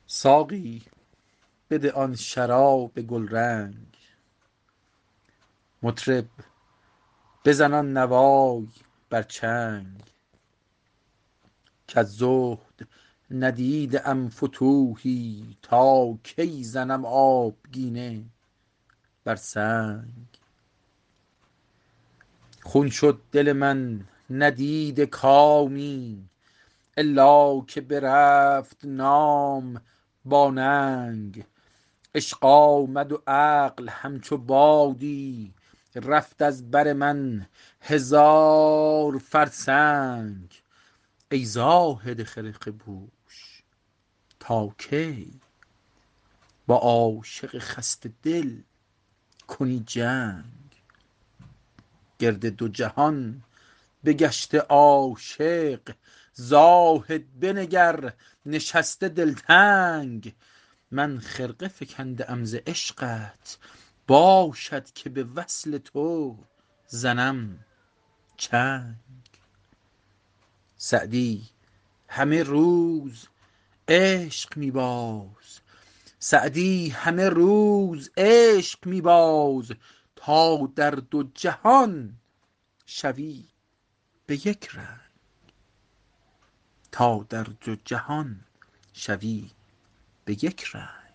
ساقی بده آن شراب گلرنگ، مطرب بزن آن نوای بر چنگ. کز زهد ندیده ام فتوحی، تا کی زنم آبگینه بر سنگ. خون شد دل من ندیده کامی، الا که برفت نام با ننگ. عشق آمد و عقل همچو بادی، رفت از بر من هزار فرسنگ. ای زاهد خرقه پوش تا کی، با عاشق خسته دل کنی جنگ. گرد دو جهان بگشته عاشق، زاهد بنگر نشسته دلتنگ. من خرقه فکنده ام ز عشقت، باشد که به وصل تو زنم چنگ. سعدی همه روز عشق می باز، سعدی همه روز عشق می باز. تا در دو جهان شوی به یک رنگ، تا در دو جهان شوی به یک رنگ.